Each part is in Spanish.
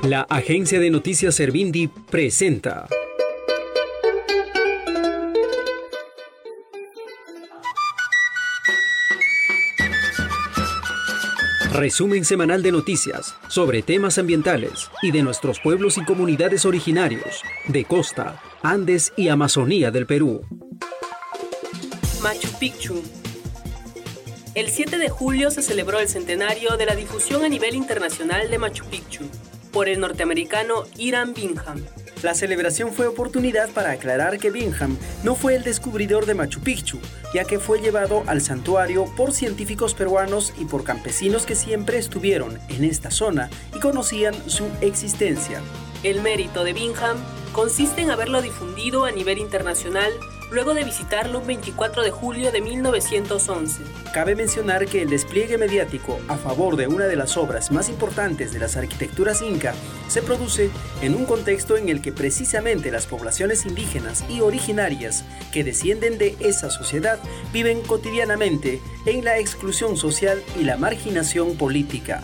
La agencia de noticias Servindi presenta resumen semanal de noticias sobre temas ambientales y de nuestros pueblos y comunidades originarios de costa, Andes y Amazonía del Perú. Machu Picchu. El 7 de julio se celebró el centenario de la difusión a nivel internacional de Machu Picchu por el norteamericano Hiram Bingham. La celebración fue oportunidad para aclarar que Bingham no fue el descubridor de Machu Picchu, ya que fue llevado al santuario por científicos peruanos y por campesinos que siempre estuvieron en esta zona y conocían su existencia. El mérito de Bingham consiste en haberlo difundido a nivel internacional luego de visitarlo un 24 de julio de 1911. Cabe mencionar que el despliegue mediático a favor de una de las obras más importantes de las arquitecturas inca se produce en un contexto en el que precisamente las poblaciones indígenas y originarias que descienden de esa sociedad viven cotidianamente en la exclusión social y la marginación política.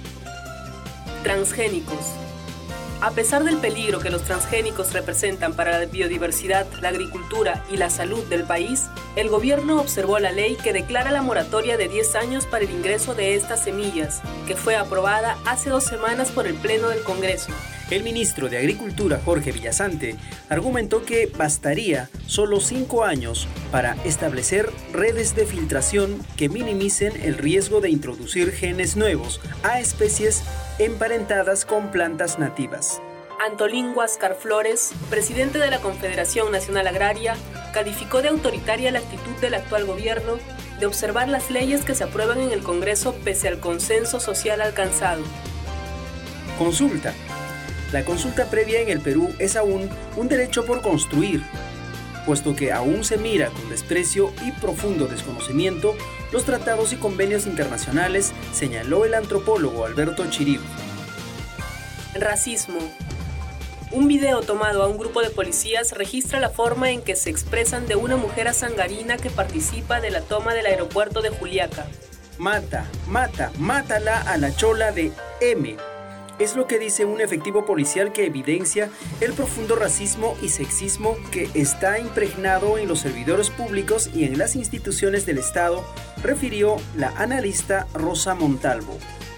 Transgénicos. A pesar del peligro que los transgénicos representan para la biodiversidad, la agricultura y la salud del país, el gobierno observó la ley que declara la moratoria de 10 años para el ingreso de estas semillas, que fue aprobada hace 2 semanas por el Pleno del Congreso. El ministro de Agricultura, Jorge Villasante, argumentó que bastaría solo 5 años para establecer redes de filtración que minimicen el riesgo de introducir genes nuevos a especies emparentadas con plantas nativas. Antolín Huáscar Flores, presidente de la Confederación Nacional Agraria, calificó de autoritaria la actitud del actual gobierno de observar las leyes que se aprueban en el Congreso pese al consenso social alcanzado. Consulta. La consulta previa en el Perú es aún un derecho por construir, puesto que aún se mira con desprecio y profundo desconocimiento los tratados y convenios internacionales, señaló el antropólogo Alberto Chirib. Racismo. Un video tomado a un grupo de policías registra la forma en que se expresan de una mujer asangarina que participa de la toma del aeropuerto de Juliaca. Mátala a la chola de M. Es lo que dice un efectivo policial que evidencia el profundo racismo y sexismo que está impregnado en los servidores públicos y en las instituciones del Estado, refirió la analista Rosa Montalvo.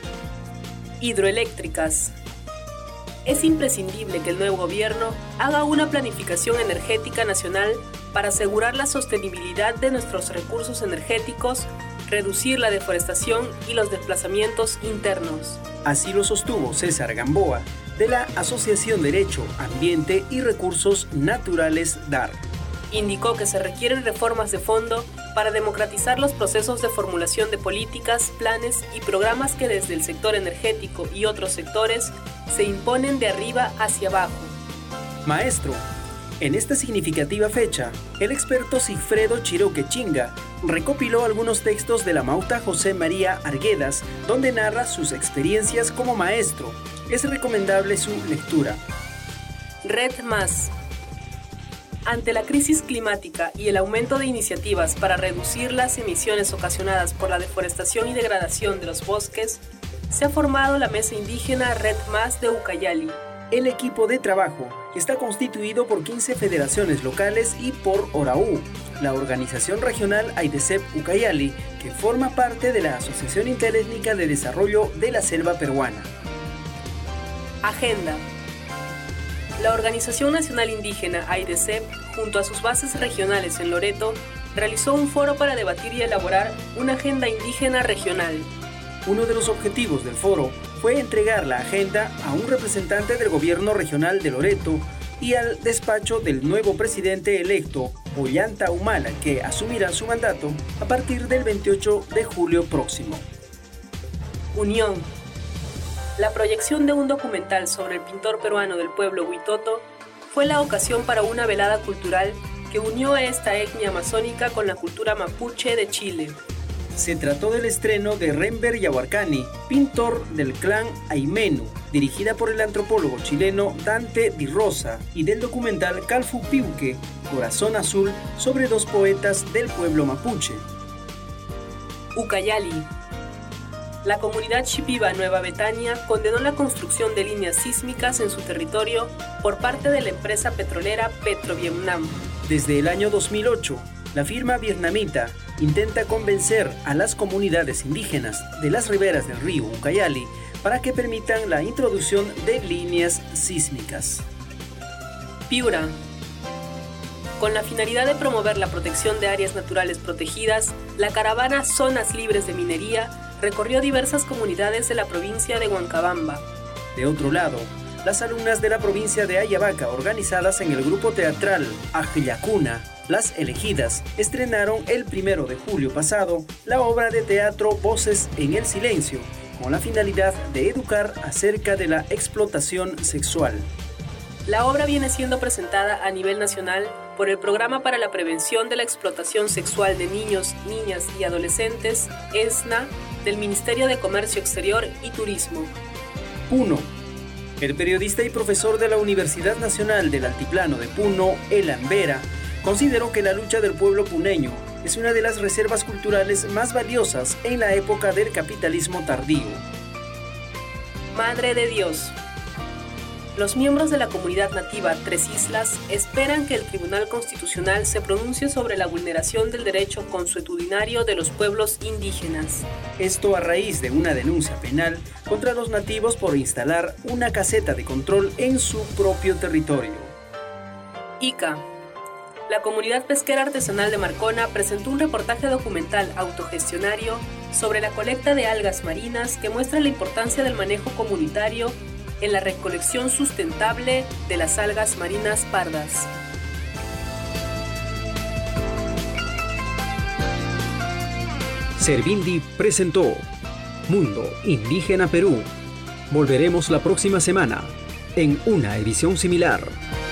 Hidroeléctricas. Es imprescindible que el nuevo gobierno haga una planificación energética nacional para asegurar la sostenibilidad de nuestros recursos energéticos, reducir la deforestación y los desplazamientos internos. Así lo sostuvo César Gamboa, de la Asociación Derecho, Ambiente y Recursos Naturales DAR. Indicó que se requieren reformas de fondo para democratizar los procesos de formulación de políticas, planes y programas que desde el sector energético y otros sectores se imponen de arriba hacia abajo. Maestro, en esta significativa fecha, el experto Sigfredo Chiroque Chinga recopiló algunos textos de la Mauta José María Arguedas, donde narra sus experiencias como maestro. Es recomendable su lectura. Red Más. Ante la crisis climática y el aumento de iniciativas para reducir las emisiones ocasionadas por la deforestación y degradación de los bosques, se ha formado la Mesa Indígena Red Más de Ucayali. El equipo de trabajo está constituido por 15 federaciones locales y por ORAU, la organización regional AIDESEP Ucayali, que forma parte de la Asociación Interétnica de Desarrollo de la Selva Peruana. Agenda. La Organización Nacional Indígena AIDESEP, junto a sus bases regionales en Loreto, realizó un foro para debatir y elaborar una agenda indígena regional. Uno de los objetivos del foro fue entregar la agenda a un representante del gobierno regional de Loreto y al despacho del nuevo presidente electo, Ollanta Humala, que asumirá su mandato a partir del 28 de julio próximo. Unión. La proyección de un documental sobre el pintor peruano del pueblo Huitoto fue la ocasión para una velada cultural que unió a esta etnia amazónica con la cultura mapuche de Chile. Se trató del estreno de Renber Yahuarcani, pintor del clan Aymenu, dirigida por el antropólogo chileno Dante Di Rosa, y del documental Calfu Piuque, Corazón Azul, sobre 2 poetas del pueblo mapuche. Ucayali. La comunidad Shipiba Nueva Betania condenó la construcción de líneas sísmicas en su territorio por parte de la empresa petrolera Petrovietnam. Desde el año 2008, la firma vietnamita intenta convencer a las comunidades indígenas de las riberas del río Ucayali para que permitan la introducción de líneas sísmicas. Piura. Con la finalidad de promover la protección de áreas naturales protegidas, la caravana Zonas Libres de Minería recorrió diversas comunidades de la provincia de Huancabamba. De otro lado, las alumnas de la provincia de Ayabaca, organizadas en el grupo teatral Ajillacuna, Las Elegidas, estrenaron el 1 de julio pasado la obra de teatro Voces en el Silencio, con la finalidad de educar acerca de la explotación sexual. La obra viene siendo presentada a nivel nacional por el Programa para la Prevención de la Explotación Sexual de Niños, Niñas y Adolescentes, ESNA, del Ministerio de Comercio Exterior y Turismo. 1. El periodista y profesor de la Universidad Nacional del Altiplano de Puno, Elan Vera, consideró que la lucha del pueblo puneño es una de las reservas culturales más valiosas en la época del capitalismo tardío. Madre de Dios. Los miembros de la comunidad nativa Tres Islas esperan que el Tribunal Constitucional se pronuncie sobre la vulneración del derecho consuetudinario de los pueblos indígenas. Esto a raíz de una denuncia penal contra los nativos por instalar una caseta de control en su propio territorio. Ica. La comunidad pesquera artesanal de Marcona presentó un reportaje documental autogestionario sobre la colecta de algas marinas que muestra la importancia del manejo comunitario en la recolección sustentable de las algas marinas pardas. Servindi presentó Mundo Indígena Perú. Volveremos la próxima semana en una edición similar.